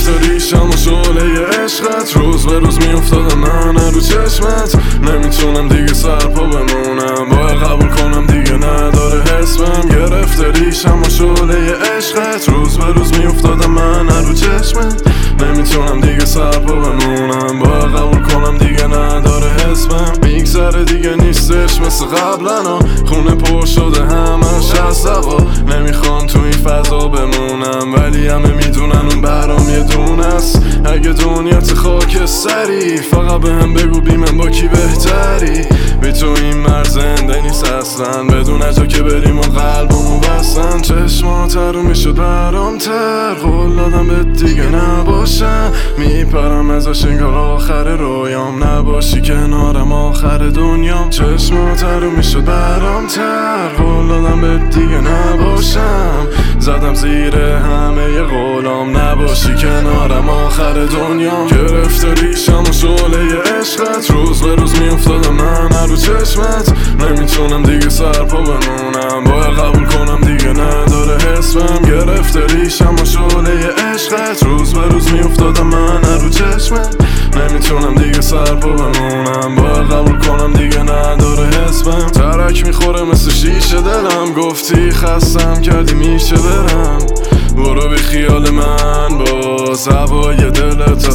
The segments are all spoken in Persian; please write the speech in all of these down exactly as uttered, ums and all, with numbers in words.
گرفته ریشم و شعله عشقت، روز به روز میافتادم من رو چشمت. نمیتونم دیگه سرپا بمونم، باید قبول کنم دیگه نداره حسبم. گرفته ریشم و شعله عشقت، روز به روز میافتادم من رو چشمت. نمیتونم دیگه سرپا بمونم، باید قبول کنم دیگه نداره حسبم. میگذره دیگه نیستش مثل قبلنا، خونه پر شده همش از دوا. نمیخوام تو این فضا بمونم، ولی همه میدونن اون برام یه دونه است. اگه دنیات خاک سری، فقط به هم بگو بی من با کی بهتری. بی تو این مرد زنده نیست اصلا، بدون جا که بریم و قلبمو بستن. چشمات رو میشد برام تر، قول دادم به دیگه نباشم. میپرم ازش انگار آخر رویام، نباشی کنارم آخر دنیام. چشمات رو میشد برام تر، قول دادم به دیگه نباشم. زدم زیر همه قولام، نباشی کنارم آخر دنیام. گرفته ریشم و شعله عشقت، روز به روز میافتادم من رو چشمت. نمیتونم دیگه سرپا بمونم، باید قبول کنم دیگه نداره حسبم. گرفته ریشم و شعله عشقت، روز به روز میافتادم من رو چشمت. نمیتونم دیگه سرپا بمونم، باید قبول کنم دیگه نداره حسبم. ترک میخوره مثل شیشه دلم، گفتی خستم کردی میشه برم. برو بی خیال من باز، هوای دلت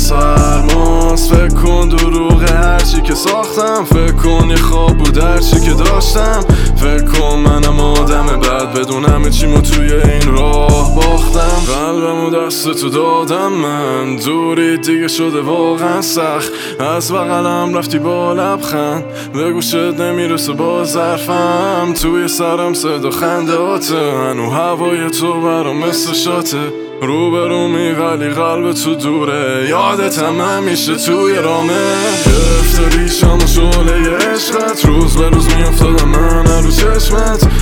سرماست. فکر کن دروغ هرچی که ساختم، فکر کن یه خواب بود هرچی که داشتم. فکر کن منم آدم بد، بدون همه چیمو توی این راه باختم. قلبمو دست تو دادم من، دوری دیگه شده واقعا سخت. از بغلم رفتی با لبخند، به گوشت نمیرسه با ظرفم. توی سرم صدا خندهاته، هنو هوای تو برام مثل شاته. رو به رومی ولی قلب تو دوره، یادتم همیشه توی رامه. گرفته ریشم و شعله عشقت، روز به روز میافتادم من رو چشمت.